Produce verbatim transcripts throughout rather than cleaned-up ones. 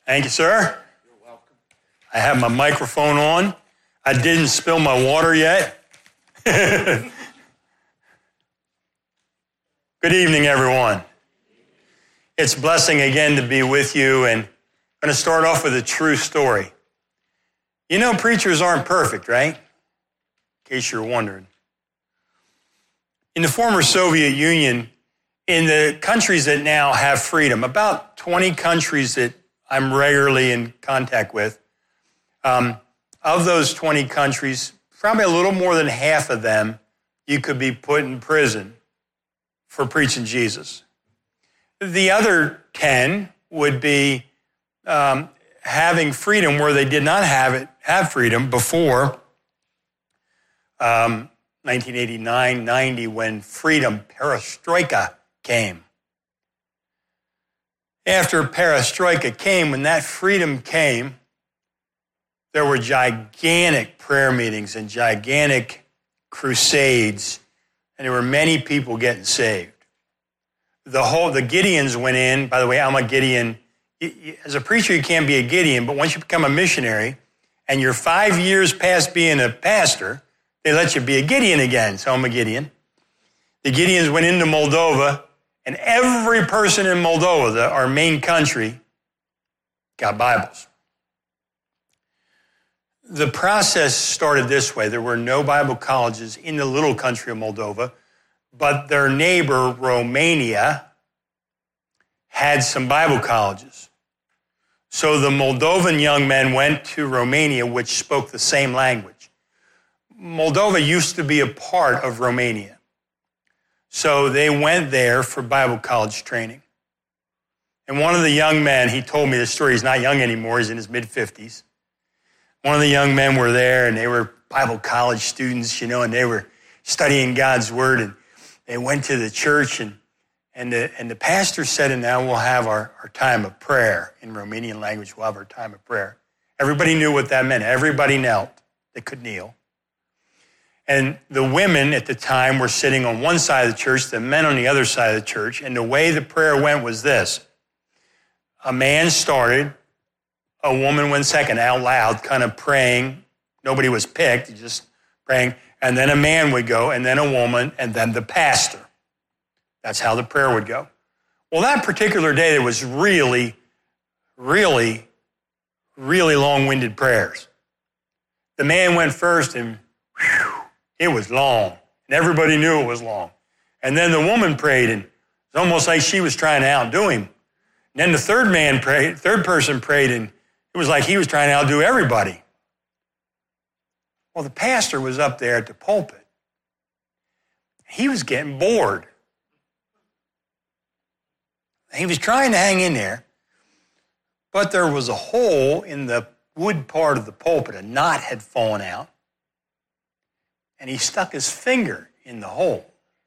Thank you, sir. You're welcome. I have my microphone on. I didn't spill my water yet. Good evening, everyone. It's a blessing again to be with you, and I'm going to start off with a true story. You know, preachers aren't perfect, right? In case you're wondering. In the former Soviet Union, in the countries that now have freedom, about twenty countries that I'm regularly in contact with, um, of those twenty countries, probably a little more than half of them, you could be put in prison for preaching Jesus. The other ten would be um, having freedom where they did not have it, have freedom before um, nineteen eighty-nine ninety, when freedom, perestroika, came. After perestroika came, when that freedom came, there were gigantic prayer meetings and gigantic crusades, and there were many people getting saved. The whole, the Gideons went in. By the way, I'm a Gideon. As a preacher, you can't be a Gideon, but once you become a missionary and you're five years past being a pastor, they let you be a Gideon again. So I'm a Gideon. The Gideons went into Moldova, and every person in Moldova, the, our main country, got Bibles. The process started this way. There were no Bible colleges in the little country of Moldova, but their neighbor, Romania, had some Bible colleges. So the Moldovan young men went to Romania, which spoke the same language. Moldova used to be a part of Romania. So they went there for Bible college training. And one of the young men, he told me the story, he's not young anymore, he's in his mid-fifties. One of the young men were there, and they were Bible college students, you know, and they were studying God's Word, and they went to the church, and and the, and the pastor said, and now we'll have our, our time of prayer. In Romanian language, we'll have our time of prayer. Everybody knew what that meant. Everybody knelt. They could kneel. And the women at the time were sitting on one side of the church, the men on the other side of the church, and the way the prayer went was this. A man started, a woman went second, out loud, kind of praying. Nobody was picked, just praying. And then a man would go, and then a woman, and then the pastor. That's how the prayer would go. Well, that particular day, there was really, really, really long-winded prayers. The man went first, and whew, it was long. And everybody knew it was long. And then the woman prayed, and it's almost like she was trying to outdo him. And then the third man prayed, third person prayed, and it was like he was trying to outdo everybody. Well, the pastor was up there at the pulpit. He was getting bored. He was trying to hang in there, but there was a hole in the wood part of the pulpit. A knot had fallen out, and he stuck his finger in the hole.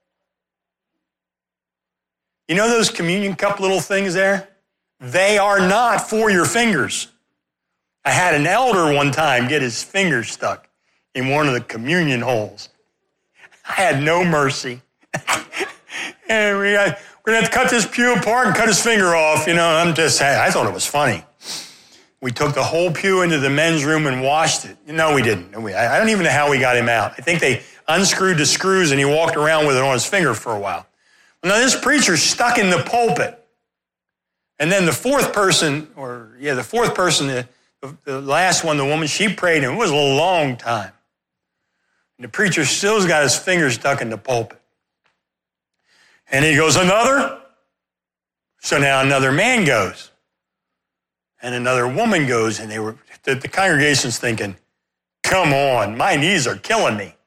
You know those communion cup little things there? They are not for your fingers. I had an elder one time get his finger stuck in one of the communion holes. I had no mercy. And we got, we're going to have to cut this pew apart and cut his finger off. You know, I'm just saying, I thought it was funny. We took the whole pew into the men's room and washed it. No, we didn't. We, I don't even know how we got him out. I think they unscrewed the screws and he walked around with it on his finger for a while. Now, this preacher's stuck in the pulpit. And then the fourth person, or yeah, the fourth person, the, the last one, the woman, she prayed, and it was a long time. And the preacher still's got his finger stuck in the pulpit. And he goes, another? So now another man goes. And another woman goes, and they were the, the congregation's thinking, come on, my knees are killing me.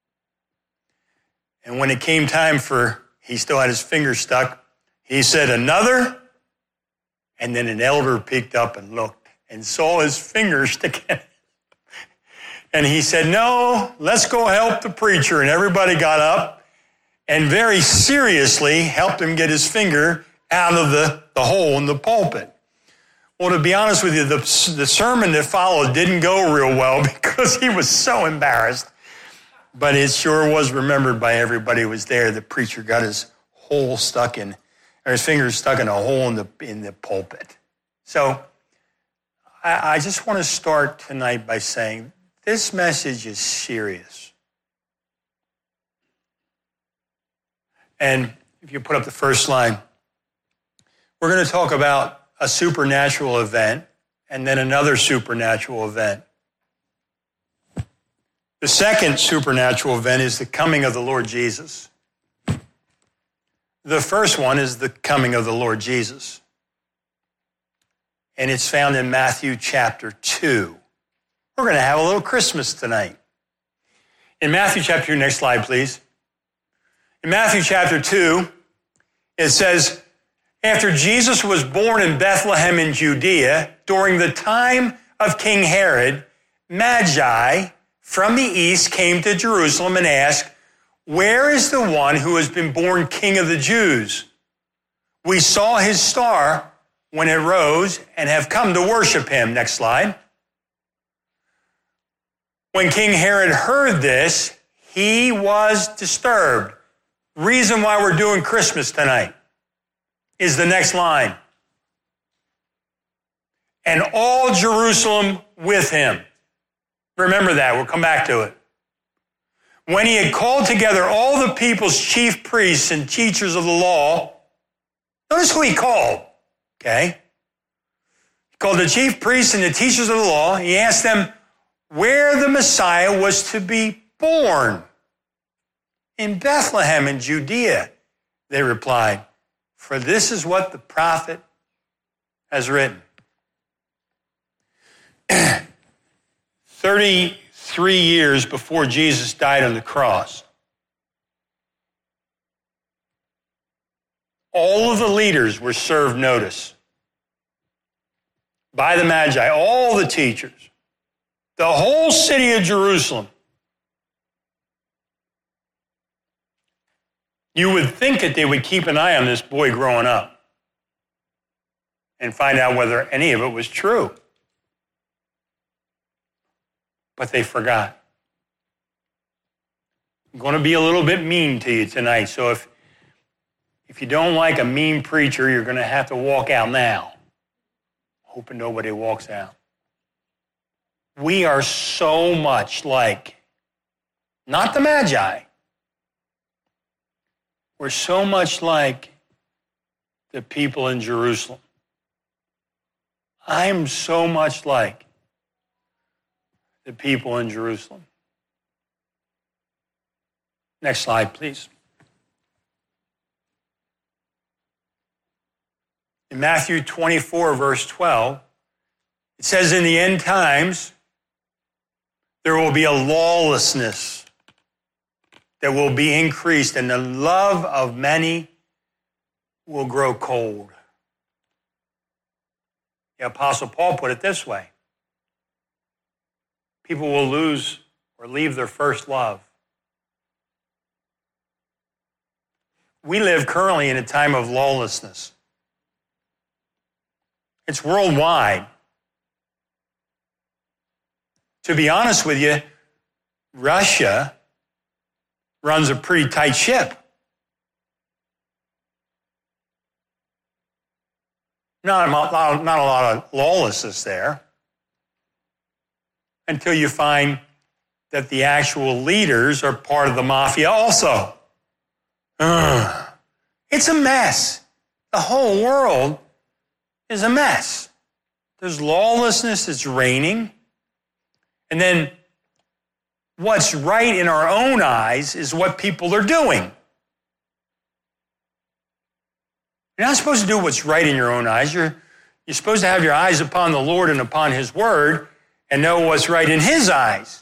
And when it came time for, he still had his finger stuck, he said, another? And then an elder peeked up and looked and saw his finger sticking. And he said, no, let's go help the preacher. And everybody got up and very seriously helped him get his finger out of the, the hole in the pulpit. Well, to be honest with you, the, the sermon that followed didn't go real well because he was so embarrassed. But it sure was remembered by everybody who was there. The preacher got his hole stuck in, or his finger stuck in a hole in the in the pulpit. So I, I just want to start tonight by saying this message is serious. And if you put up the first line, we're going to talk about a supernatural event and then another supernatural event. The second supernatural event is the coming of the Lord Jesus. The first one is the coming of the Lord Jesus. And it's found in Matthew chapter two. We're going to have a little Christmas tonight. In Matthew chapter two, next slide, please. In Matthew chapter two, it says, after Jesus was born in Bethlehem in Judea, during the time of King Herod, Magi from the east came to Jerusalem and asked, where is the one who has been born King of the Jews? We saw his star when it rose and have come to worship him. Next slide. When King Herod heard this, he was disturbed. Reason why we're doing Christmas tonight is the next line. And all Jerusalem with him. Remember that. We'll come back to it. When he had called together all the people's chief priests and teachers of the law, notice who he called, okay? He called the chief priests and the teachers of the law. He asked them where the Messiah was to be born. In Bethlehem in Judea, they replied, for this is what the prophet has written. Thirty-three years before Jesus died on the cross, all of the leaders were served notice by the Magi, all the teachers, the whole city of Jerusalem. You would think that they would keep an eye on this boy growing up and find out whether any of it was true. But they forgot. I'm going to be a little bit mean to you tonight, so if, if you don't like a mean preacher, you're going to have to walk out now. Hoping nobody walks out. We are so much like, not the Magi, we're so much like the people in Jerusalem. I'm so much like the people in Jerusalem. Next slide, please. In Matthew twenty-four, verse twelve, it says, in the end times, there will be a lawlessness that will be increased, and the love of many will grow cold. The Apostle Paul put it this way. People will lose or leave their first love. We live currently in a time of lawlessness. It's worldwide. To be honest with you, Russia runs a pretty tight ship. Not, not, not a lot of lawlessness there until you find that the actual leaders are part of the mafia also. Ugh. It's a mess. The whole world is a mess. There's lawlessness, it's reigning. And then what's right in our own eyes is what people are doing. You're not supposed to do what's right in your own eyes. You're, you're supposed to have your eyes upon the Lord and upon his word and know what's right in his eyes.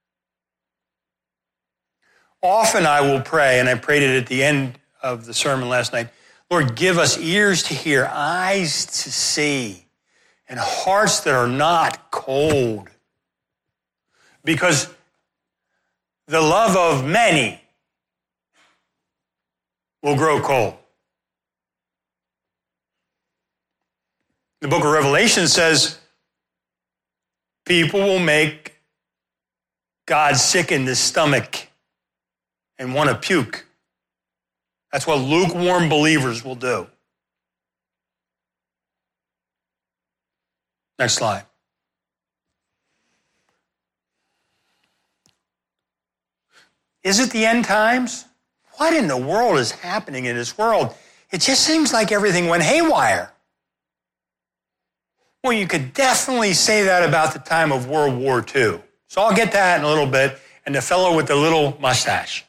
Often I will pray, and I prayed it at the end of the sermon last night, Lord, give us ears to hear, eyes to see, and hearts that are not cold. Because the love of many will grow cold. The book of Revelation says people will make God sick in the stomach and want to puke. That's what lukewarm believers will do. Next slide. Is it the end times? What in the world is happening in this world? It just seems like everything went haywire. Well, you could definitely say that about the time of World War Two. So I'll get to that in a little bit, and the fellow with the little mustache.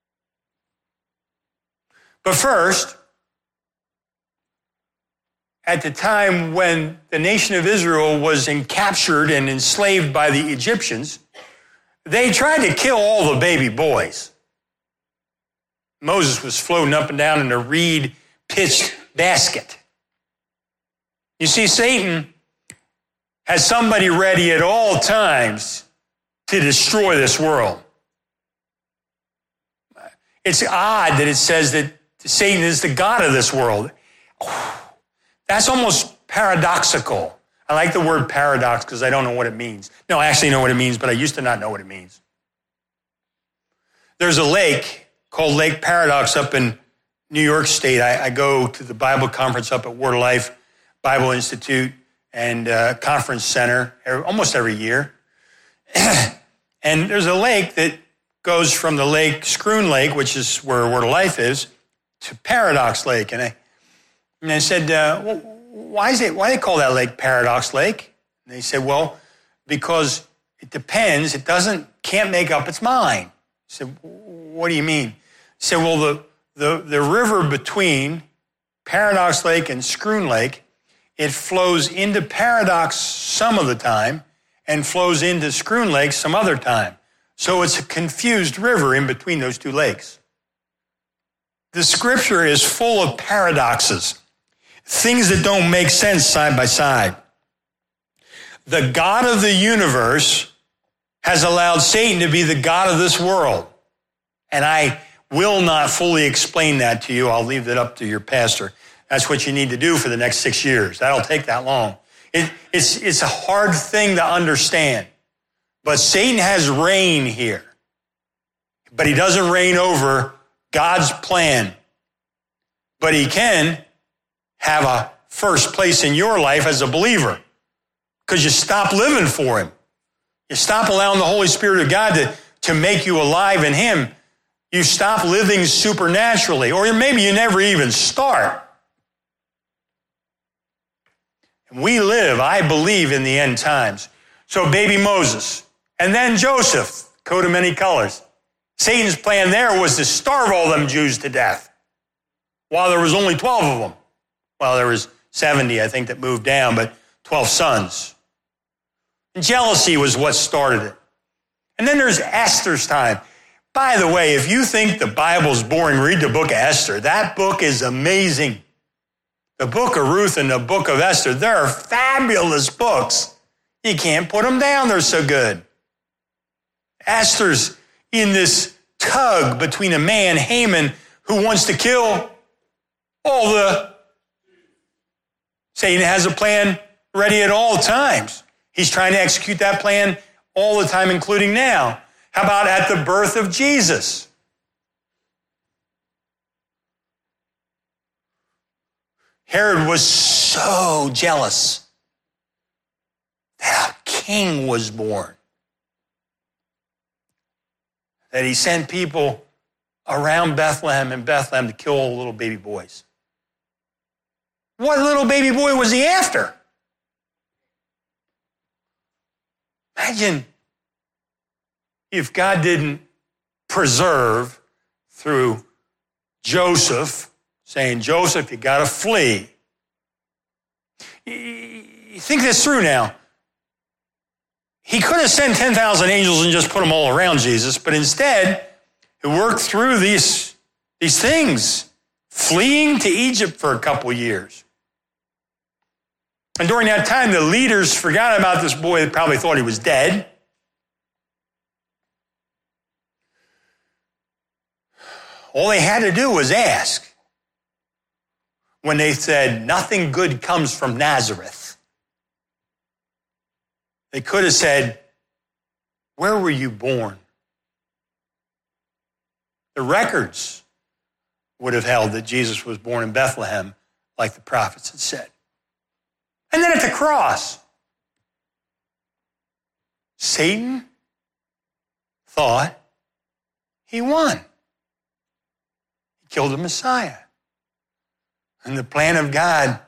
But first, at the time when the nation of Israel was captured and enslaved by the Egyptians, they tried to kill all the baby boys. Moses was floating up and down in a reed-pitched basket. You see, Satan has somebody ready at all times to destroy this world. It's odd that it says that Satan is the god of this world. That's almost paradoxical. I like the word paradox because I don't know what it means. No, I actually know what it means, but I used to not know what it means. There's a lake called Lake Paradox up in New York State. I, I go to the Bible conference up at Word of Life Bible Institute and uh, Conference Center almost every year. And there's a lake that goes from the lake, Scroon Lake, which is where Word of Life is, to Paradox Lake. And I, and I said, uh, well, why is it, why do they call that lake Paradox Lake? And they said, well, because it depends. It doesn't, can't make up its mind. I said, what do you mean? He said, well, the, the, the river between Paradox Lake and Scroon Lake, it flows into Paradox some of the time and flows into Scroon Lake some other time. So it's a confused river in between those two lakes. The scripture is full of paradoxes, things that don't make sense side by side. The God of the universe has allowed Satan to be the God of this world. And I will not fully explain that to you. I'll leave it up to your pastor. That's what you need to do for the next six years. That'll take that long. It, it's, it's a hard thing to understand. But Satan has reign here. But he doesn't reign over God's plan. But he can have a first place in your life as a believer. Because you stop living for him. You stop allowing the Holy Spirit of God to, to make you alive in him. You stop living supernaturally. Or maybe you never even start. And we live, I believe, in the end times. So baby Moses, and then Joseph, coat of many colors. Satan's plan there was to starve all them Jews to death, while there was only twelve of them. Well, there was seventy, I think, that moved down, but twelve sons. And jealousy was what started it. And then there's Esther's time. By the way, if you think the Bible's boring, read the book of Esther. That book is amazing. The book of Ruth and the book of Esther, they're fabulous books. You can't put them down, they're so good. Esther's in this tug between a man, Haman, who wants to kill all the... Satan has a plan ready at all times. He's trying to execute that plan all the time, including now. How about at the birth of Jesus? Herod was so jealous that a king was born, that he sent people around Bethlehem and Bethlehem to kill all the little baby boys. What little baby boy was he after? Imagine if God didn't preserve through Joseph, saying, Joseph, you got to flee. You think this through now. He could have sent ten thousand angels and just put them all around Jesus, but instead, he worked through these, these things, fleeing to Egypt for a couple years. And during that time, the leaders forgot about this boy that probably thought he was dead. All they had to do was ask. When they said, nothing good comes from Nazareth. They could have said, where were you born? The records would have held that Jesus was born in Bethlehem, like the prophets had said. And then at the cross, Satan thought He won. He killed the Messiah. And the plan of God,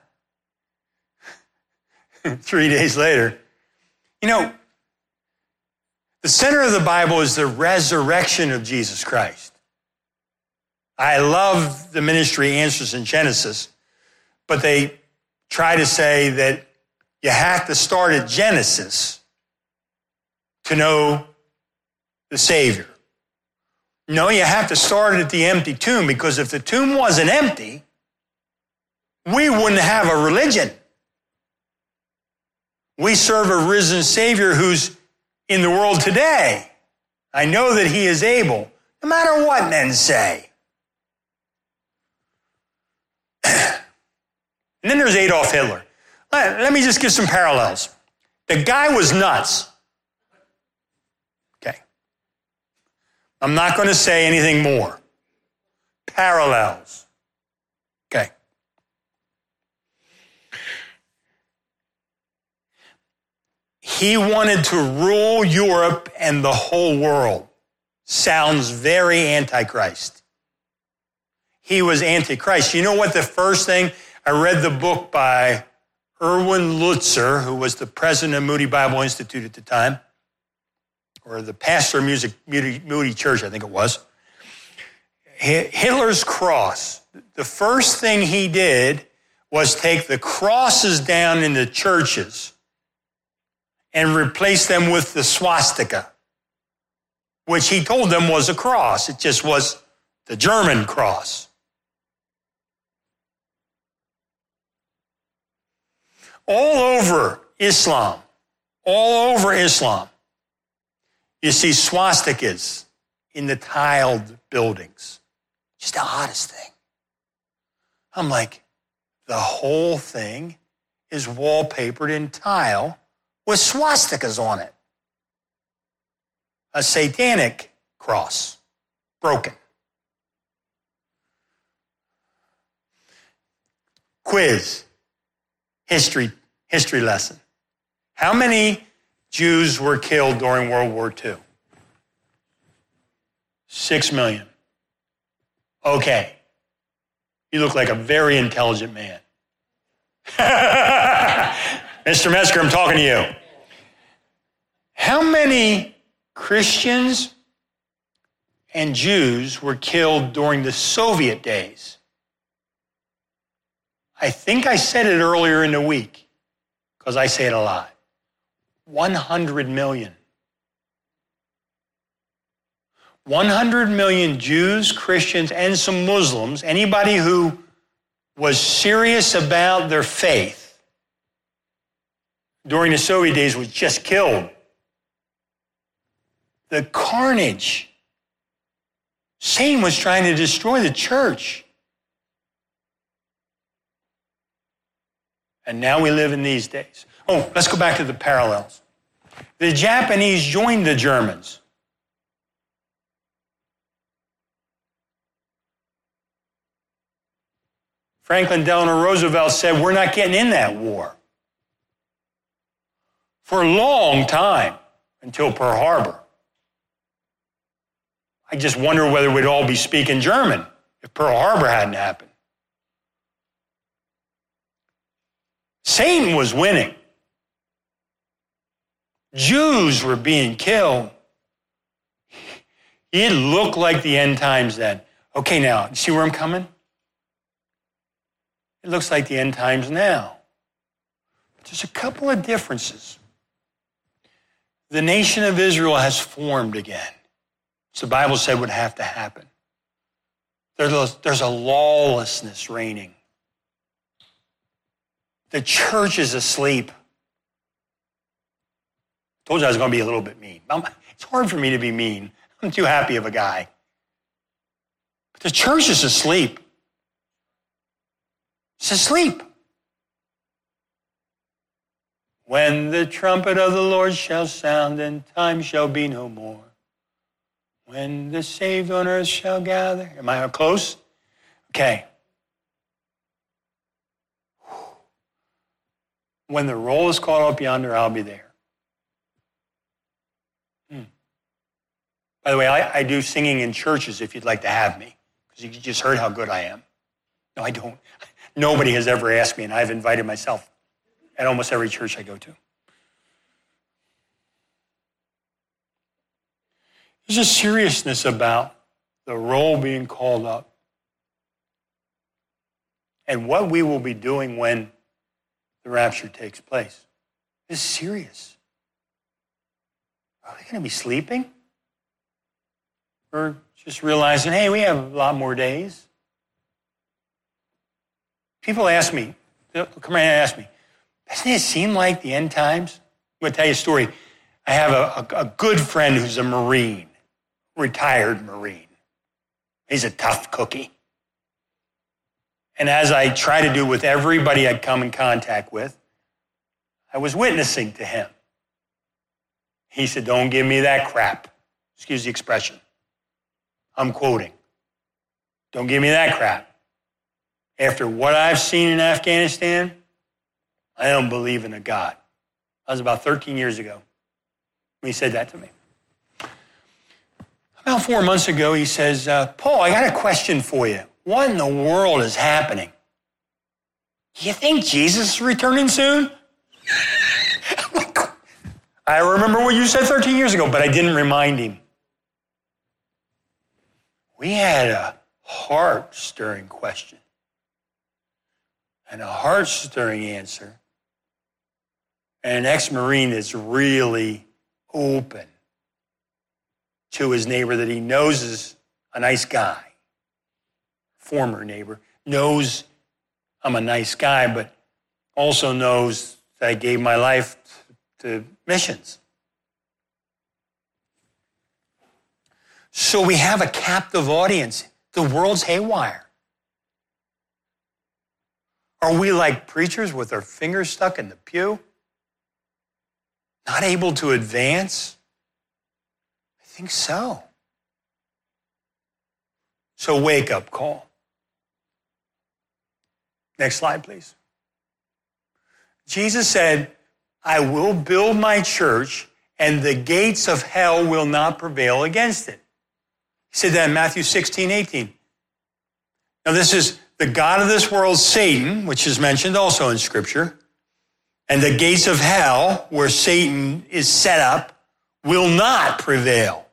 three days later, you know, the center of the Bible is the resurrection of Jesus Christ. I love the ministry Answers in Genesis, but they try to say that you have to start at Genesis to know the Savior. No, you have to start at the empty tomb, because if the tomb wasn't empty, we wouldn't have a religion. We serve a risen Savior who's in the world today. I know that he is able, no matter what men say. And then there's Adolf Hitler. Let, let me just give some parallels. The guy was nuts. Okay. I'm not going to say anything more. Parallels. Okay. He wanted to rule Europe and the whole world. Sounds very Antichrist. He was Antichrist. You know what the first thing, I read the book by Erwin Lutzer, who was the president of Moody Bible Institute at the time, or the pastor of Music, Moody, Moody Church, I think it was. Hitler's cross. The first thing he did was take the crosses down in the churches and replace them with the swastika, which he told them was a cross. It just was the German cross. All over Islam, all over Islam, you see swastikas in the tiled buildings. Just the oddest thing. I'm like, the whole thing is wallpapered in tile with swastikas on it. A satanic cross, broken. Quiz, history, history lesson. How many Jews were killed during World War Two? Six million. Okay. You look like a very intelligent man. Mister Metzger, I'm talking to you. How many Christians and Jews were killed during the Soviet days? I think I said it earlier in the week, because I say it a lot. one hundred million. one hundred million Jews, Christians, and some Muslims, anybody who was serious about their faith during the Soviet days, was just killed. The carnage. Satan was trying to destroy the church. And now we live in these days. Oh, let's go back to the parallels. The Japanese joined the Germans. Franklin Delano Roosevelt said, we're not getting in that war. For a long time, until Pearl Harbor. I just wonder whether we'd all be speaking German if Pearl Harbor hadn't happened. Satan was winning. Jews were being killed. It looked like the end times then. Okay, now, you see where I'm coming? It looks like the end times now. But there's a couple of differences. The nation of Israel has formed again. So the Bible said would have to happen. There's a, there's a lawlessness reigning. The church is asleep. I told you I was going to be a little bit mean. It's hard for me to be mean. I'm too happy of a guy. But the church is asleep. It's asleep. When the trumpet of the Lord shall sound, and time shall be no more. When the saved on earth shall gather. Am I close? Okay. When the roll is called up yonder, I'll be there. Hmm. By the way, I, I do singing in churches if you'd like to have me, because you just heard how good I am. No, I don't. Nobody has ever asked me, and I've invited myself at almost every church I go to. There's a seriousness about the roll being called up and what we will be doing when the rapture takes place. It's serious. Are we going to be sleeping? Or just realizing, hey, we have a lot more days? People ask me, they'll come around and ask me, doesn't it seem like the end times? I'm going to tell you a story. I have a, a, a good friend who's a Marine, retired Marine. He's a tough cookie. And as I try to do with everybody I come in contact with, I was witnessing to him. He said, don't give me that crap. Excuse the expression. I'm quoting. Don't give me that crap. After what I've seen in Afghanistan, I don't believe in a God. That was about thirteen years ago when he said that to me. About four months ago, he says, uh, Paul, I got a question for you. What in the world is happening? Do you think Jesus is returning soon? I remember what you said thirteen years ago, but I didn't remind him. We had a heart-stirring question and a heart-stirring answer, and an ex-Marine that's really open to his neighbor that he knows is a nice guy. Former neighbor knows I'm a nice guy, but also knows that I gave my life to missions. So we have a captive audience. The world's haywire. Are we like preachers with our fingers stuck in the pew? Not able to advance? I think so. So wake up call. Next slide, please. Jesus said, I will build my church, and the gates of hell will not prevail against it. He said that in Matthew sixteen, eighteen. Now this is the god of this world, Satan, which is mentioned also in Scripture, and the gates of hell, where Satan is set up, will not prevail.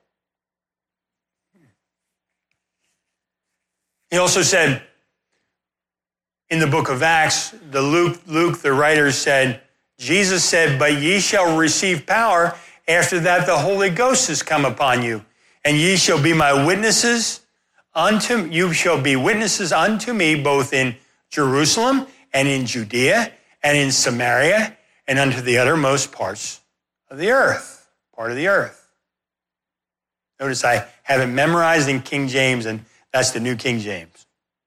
He also said in the book of Acts, the Luke, Luke, the writer said, Jesus said, but ye shall receive power after that the Holy Ghost has come upon you. And ye shall be my witnesses unto, you shall be witnesses unto me both in Jerusalem and in Judea and in Samaria and unto the uttermost parts of the earth, part of the earth. Notice I have it memorized in King James, and that's the New King James.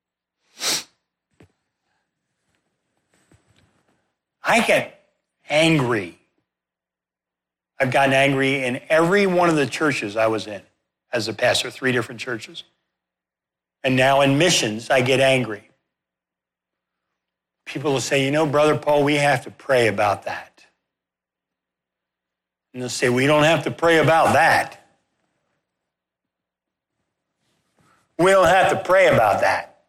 I get angry. I've gotten angry in every one of the churches I was in as a pastor, three different churches. And now in missions, I get angry. People will say, you know, Brother Paul, we have to pray about that. And they'll say, we don't have to pray about that. We don't have to pray about that.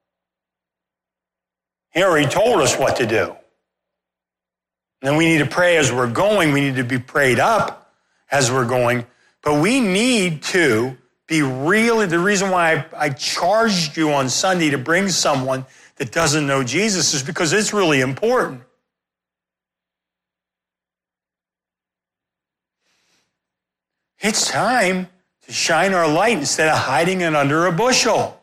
He already told us what to do. And then we need to pray as we're going. We need to be prayed up as we're going. But we need to be really, the reason why I, I charged you on Sunday to bring someone that doesn't know Jesus is because it's really important. It's time to shine our light instead of hiding it under a bushel.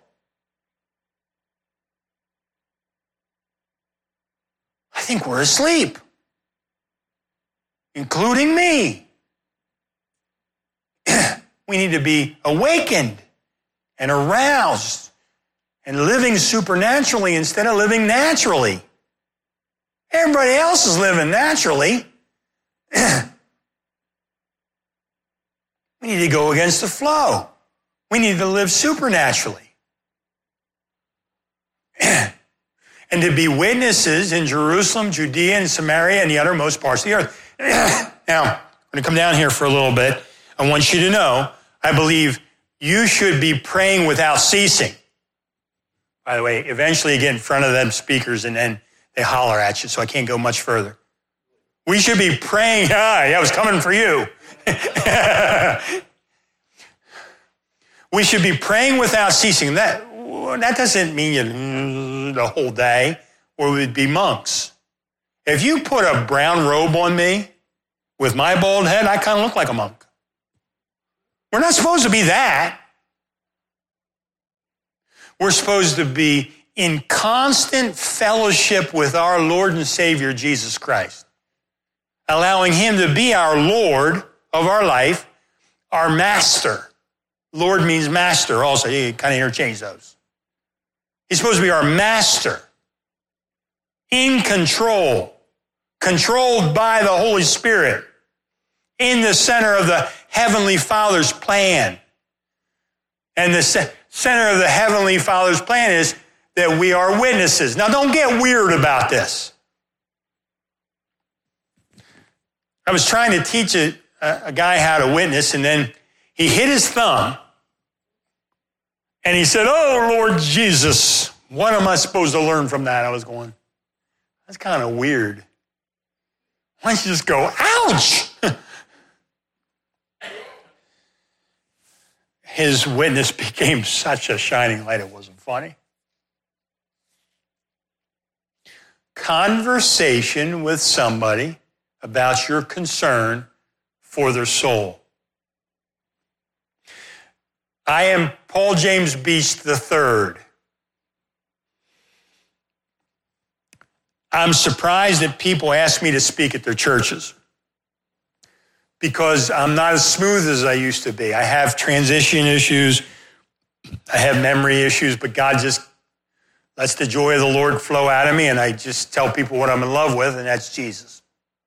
I think we're asleep, including me. We need to be awakened and aroused and living supernaturally instead of living naturally. Everybody else is living naturally. We need to go against the flow. We need to live supernaturally. And to be witnesses in Jerusalem, Judea, and Samaria, and the uttermost parts of the earth. Now, I'm going to come down here for a little bit. I want you to know, I believe you should be praying without ceasing. By the way, eventually you get in front of them speakers and then they holler at you, so I can't go much further. We should be praying. Ah, I was coming for you. We should be praying without ceasing. That, that doesn't mean you the whole day, or we'd be monks. If you put a brown robe on me with my bald head, I kind of look like a monk. We're not supposed to be that. We're supposed to be in constant fellowship with our Lord and Savior, Jesus Christ, allowing him to be our Lord of our life, our master. Lord means master also. You kind of interchange those. He's supposed to be our master, in control, controlled by the Holy Spirit, in the center of the Heavenly Father's plan. And the center of the Heavenly Father's plan is that we are witnesses. Now, don't get weird about this. I was trying to teach a, a guy how to witness, and then he hit his thumb, and he said, "Oh, Lord Jesus, what am I supposed to learn from that?" I was going, that's kind of weird. Why don't you just go, ouch? His witness became such a shining light, it wasn't funny. Conversation with somebody about your concern for their soul. I am Paul James Beach the third. I'm surprised that people ask me to speak at their churches because I'm not as smooth as I used to be. I have transition issues. I have memory issues, but God just lets the joy of the Lord flow out of me, and I just tell people what I'm in love with, and that's Jesus.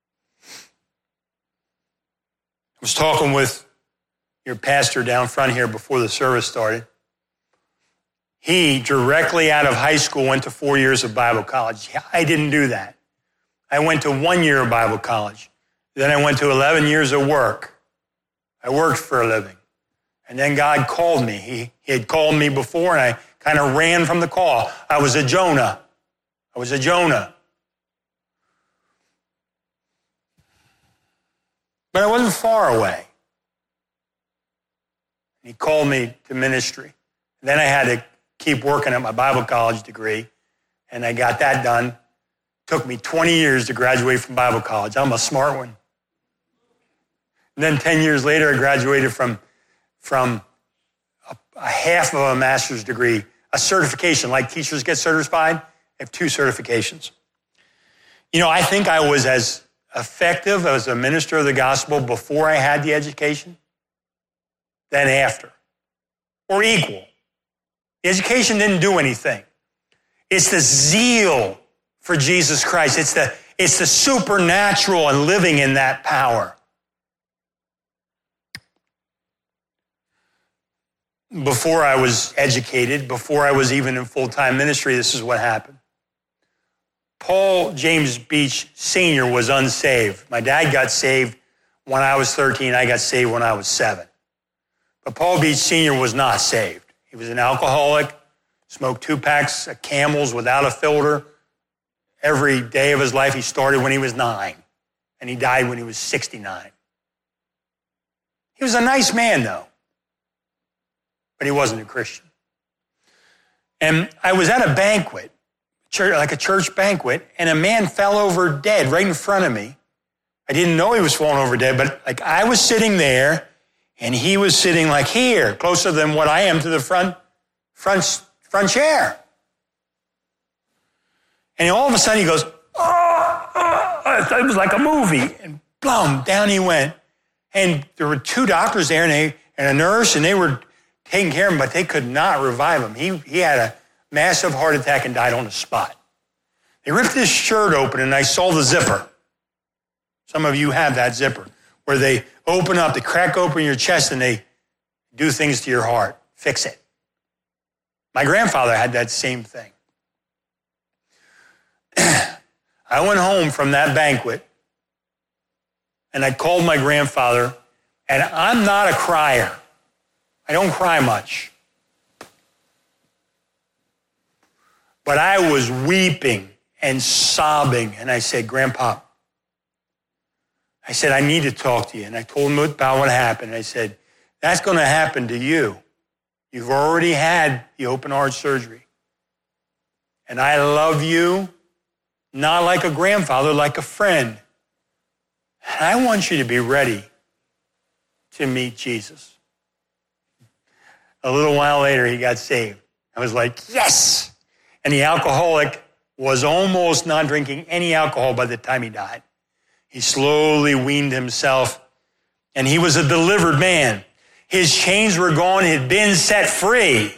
I was talking with your pastor down front here before the service started. He, directly out of high school, went to four years of Bible college. I didn't do that. I went to one year of Bible college. Then I went to eleven years of work. I worked for a living. And then God called me. He, he had called me before, and I kind of ran from the call. I was a Jonah. I was a Jonah. But I wasn't far away. He called me to ministry. Then I had to keep working at my Bible college degree, and I got that done. It took me twenty years to graduate from Bible college. I'm a smart one. And then ten years later, I graduated from, from a, a half of a master's degree, a certification, like teachers get certified. I have two certifications. You know, I think I was as effective as a minister of the gospel before I had the education than after, or equal. The education didn't do anything. It's the zeal for Jesus Christ. It's the, it's the supernatural and living in that power. Before I was educated, before I was even in full-time ministry, this is what happened. Paul James Beach Senior was unsaved. My dad got saved when I was thirteen. I got saved when I was seven. But Paul Beach Senior was not saved. He was an alcoholic, smoked two packs of Camels without a filter every day of his life. He started when he was nine, and he died when he was sixty-nine. He was a nice man, though, but he wasn't a Christian. And I was at a banquet, church, like a church banquet, and a man fell over dead right in front of me. I didn't know he was falling over dead, but like I was sitting there, and he was sitting like here, closer than what I am to the front, front, front chair. And all of a sudden he goes, oh, oh, it was like a movie. And boom, down he went. And there were two doctors there and, they, and a nurse, and they were taking care of him, but they could not revive him. He, he had a massive heart attack and died on the spot. They ripped his shirt open, and I saw the zipper. Some of you have that zipper, where they open up, they crack open your chest, and they do things to your heart, fix it. My grandfather had that same thing. I went home from that banquet, and I called my grandfather, and I'm not a crier. I don't cry much. But I was weeping and sobbing. And I said, Grandpa, I said, I need to talk to you. And I told him about what happened. I said, that's going to happen to you. You've already had the open heart surgery. And I love you, not like a grandfather, like a friend. And I want you to be ready to meet Jesus. A little while later, he got saved. I was like, yes! And the alcoholic was almost not drinking any alcohol by the time he died. He slowly weaned himself, and he was a delivered man. His chains were gone. He had been set free.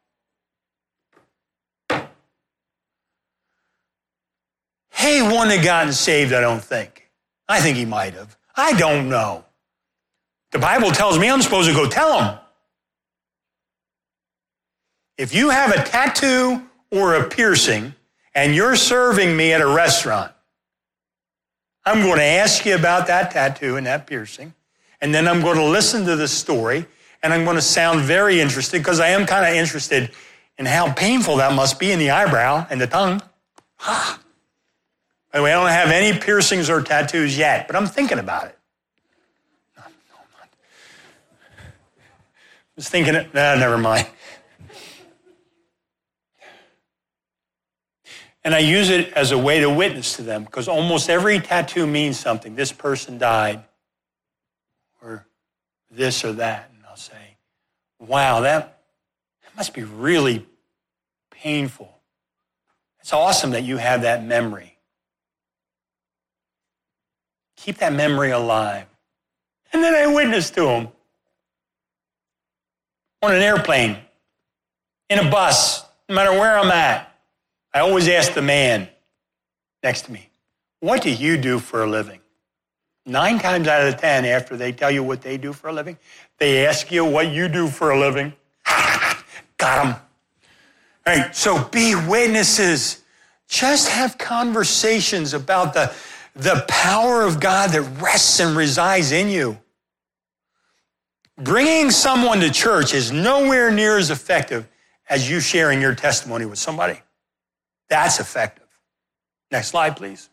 He wouldn't have gotten saved, I don't think. I think he might have. I don't know. The Bible tells me I'm supposed to go tell him. If you have a tattoo or a piercing and you're serving me at a restaurant, I'm going to ask you about that tattoo and that piercing, and then I'm going to listen to the story, and I'm going to sound very interested because I am kind of interested in how painful that must be in the eyebrow and the tongue. Ah. By the way, I don't have any piercings or tattoos yet, but I'm thinking about it. No, no, I'm not. I was thinking it. No, never mind. And I use it as a way to witness to them because almost every tattoo means something. This person died, or this or that. And I'll say, wow, that, that must be really painful. It's awesome that you have that memory. Keep that memory alive. And then I witness to them on an airplane, in a bus, no matter where I'm at. I always ask the man next to me, what do you do for a living? Nine times out of ten, after they tell you what they do for a living, they ask you what you do for a living. Got them. All right, so be witnesses. Just have conversations about the, the power of God that rests and resides in you. Bringing someone to church is nowhere near as effective as you sharing your testimony with somebody. That's effective. Next slide, please.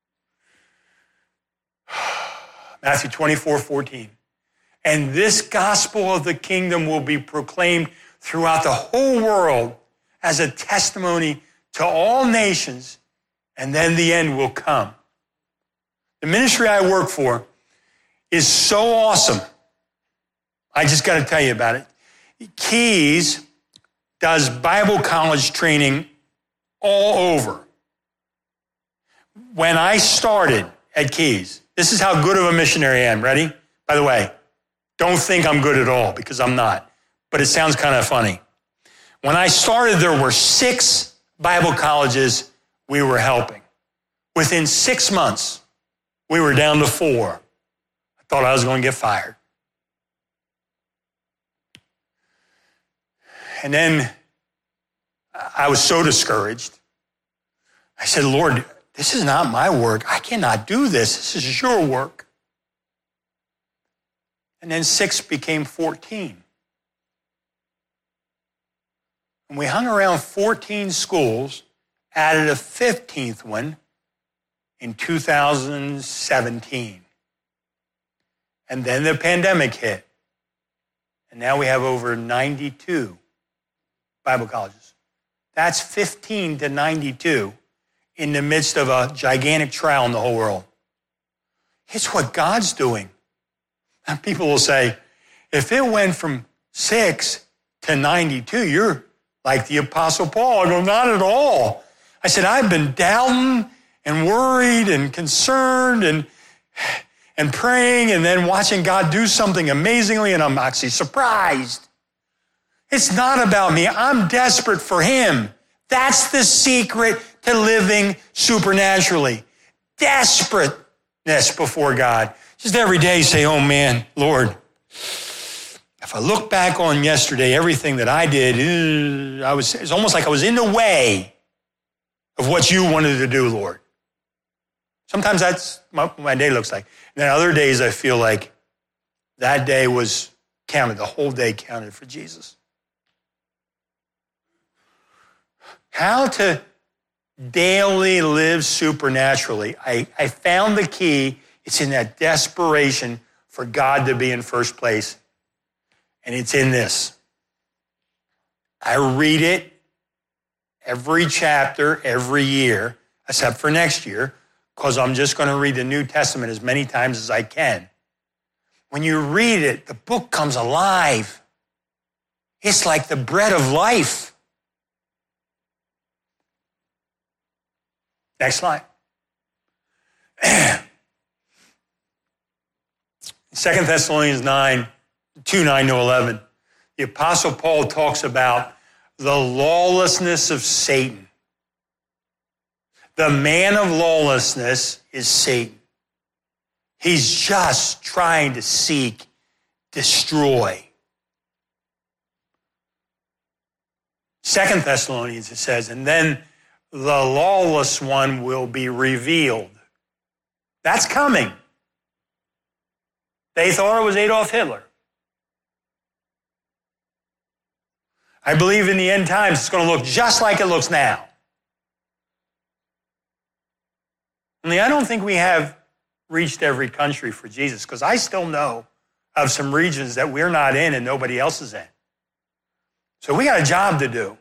Matthew twenty-four fourteen. And this gospel of the kingdom will be proclaimed throughout the whole world as a testimony to all nations, and then the end will come. The ministry I work for is so awesome. I just got to tell you about it. Keys does Bible college training all over. When I started at Keys, this is how good of a missionary I am. Ready? By the way, don't think I'm good at all because I'm not, but it sounds kind of funny. When I started, there were six Bible colleges we were helping. Within six months, we were down to four. I thought I was going to get fired. And then I was so discouraged. I said, Lord, this is not my work. I cannot do this. This is your work. And then six became fourteen. And we hung around fourteen schools, added a fifteenth one in two thousand seventeen. And then the pandemic hit. And now we have over ninety-two Bible colleges. That's fifteen to ninety-two in the midst of a gigantic trial in the whole world. It's what God's doing. And people will say, if it went from six to ninety-two, you're like the Apostle Paul. I go, not at all. I said, I've been doubting and worried and concerned and, and praying and then watching God do something amazingly, and I'm actually surprised. It's not about me. I'm desperate for him. That's the secret to living supernaturally. Desperateness before God. Just every day say, oh man, Lord, if I look back on yesterday, everything that I did, I was, it's almost like I was in the way of what you wanted to do, Lord. Sometimes that's what my day looks like. And then other days I feel like that day was counted. The whole day counted for Jesus. How to daily live supernaturally. I, I found the key. It's in that desperation for God to be in first place. And it's in this. I read it every chapter, every year, except for next year, because I'm just going to read the New Testament as many times as I can. When you read it, the book comes alive. It's like the bread of life. Next slide. Second Thessalonians nine, two, nine to eleven. The Apostle Paul talks about the lawlessness of Satan. The man of lawlessness is Satan. He's just trying to seek, destroy. Second Thessalonians, it says, and then the lawless one will be revealed. That's coming. They thought it was Adolf Hitler. I believe in the end times it's going to look just like it looks now. Only I don't think we have reached every country for Jesus, because I still know of some regions that we're not in and nobody else is in. So we got a job to do.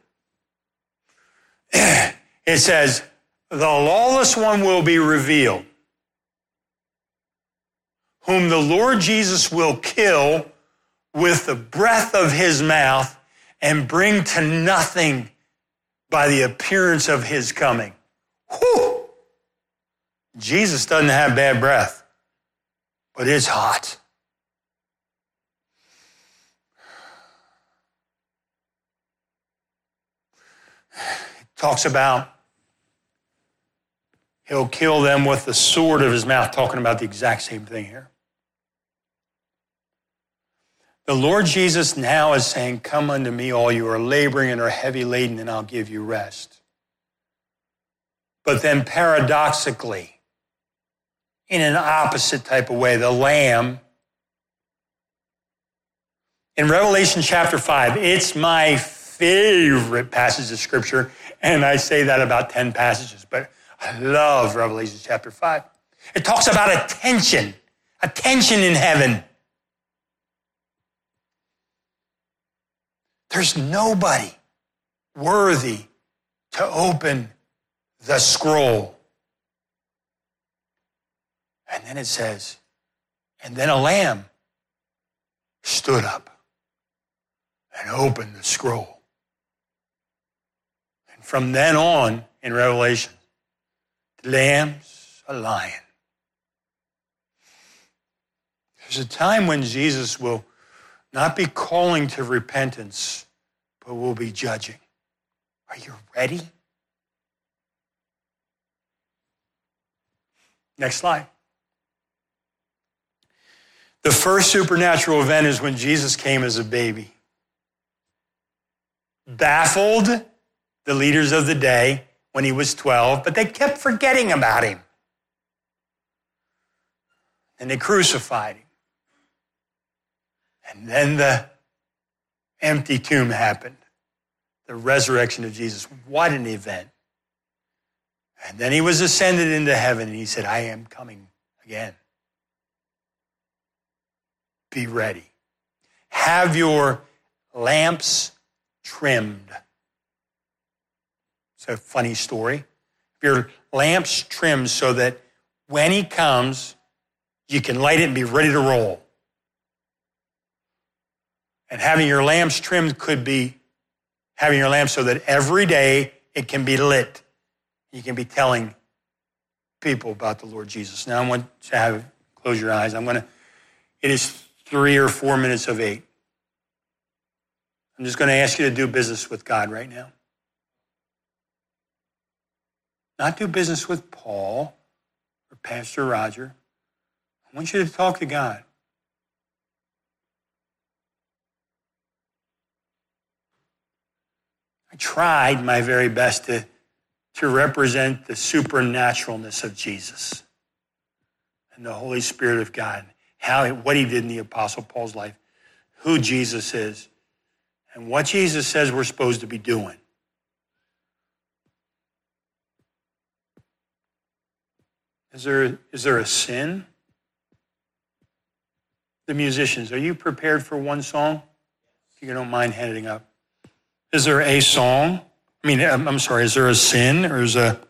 It says, the lawless one will be revealed, whom the Lord Jesus will kill with the breath of his mouth and bring to nothing by the appearance of his coming. Whew! Jesus doesn't have bad breath, but it's hot. It talks about he'll kill them with the sword of his mouth, talking about the exact same thing here. The Lord Jesus now is saying, come unto me, all you are laboring and are heavy laden, and I'll give you rest. But then paradoxically, in an opposite type of way, the Lamb, in Revelation chapter five, it's my favorite passage of Scripture, and I say that about ten passages, but I love Revelation chapter five. It talks about a tension, a tension in heaven. There's nobody worthy to open the scroll. And then it says, and then a lamb stood up and opened the scroll. And from then on in Revelation, the lamb's a lion. There's a time when Jesus will not be calling to repentance, but will be judging. Are you ready? Next slide. The first supernatural event is when Jesus came as a baby. Baffled the leaders of the day when he was twelve, but they kept forgetting about him. And they crucified him. And then the empty tomb happened. The resurrection of Jesus. What an event. And then he was ascended into heaven and he said, I am coming again. Be ready. Have your lamps trimmed. It's a funny story. Your lamps trimmed so that when he comes, you can light it and be ready to roll. And having your lamps trimmed could be having your lamps so that every day it can be lit. You can be telling people about the Lord Jesus. Now I want to have, close your eyes. I'm going to, it is three or four minutes of eight. I'm just going to ask you to do business with God right now. Not do business with Paul or Pastor Roger. I want you to talk to God. I tried my very best to, to represent the supernaturalness of Jesus and the Holy Spirit of God, how what he did in the Apostle Paul's life. who Jesus is and what Jesus says we're supposed to be doing. Is there, is there a sin? The musicians, are you prepared for one song? If you don't mind handing up. Is there a song? I mean, I'm, I'm sorry, is there a sin or is a,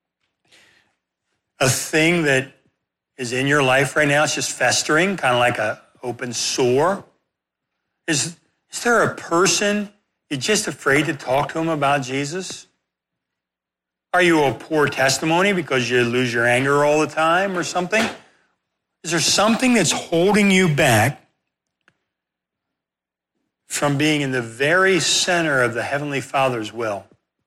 a thing that is in your life right now? It's just festering, kind of like an open sore. Is, is there a person you're just afraid to talk to them about Jesus? Are you a poor testimony because you lose your anger all the time or something? Is there something that's holding you back from being in the very center of the Heavenly Father's will?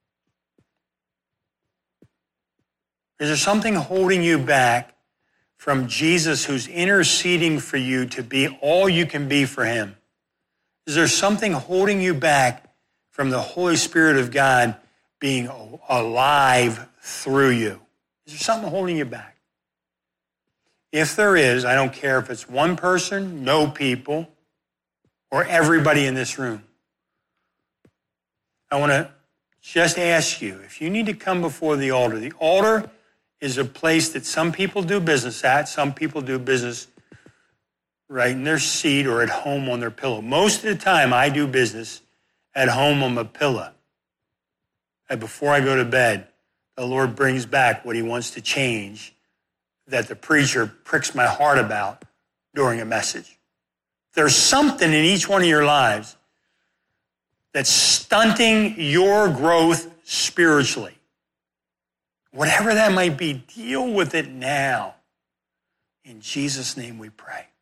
Is there something holding you back from Jesus who's interceding for you to be all you can be for him? Is there something holding you back from the Holy Spirit of God being alive through you? Is there something holding you back? If there is, I don't care if it's one person, no people, or everybody in this room. I want to just ask you, if you need to come before the altar, the altar is a place that some people do business at, some people do business right in their seat or at home on their pillow. Most of the time I do business at home on my pillow. And before I go to bed, the Lord brings back what he wants to change that the preacher pricks my heart about during a message. There's something in each one of your lives that's stunting your growth spiritually. Whatever that might be, deal with it now. In Jesus' name we pray.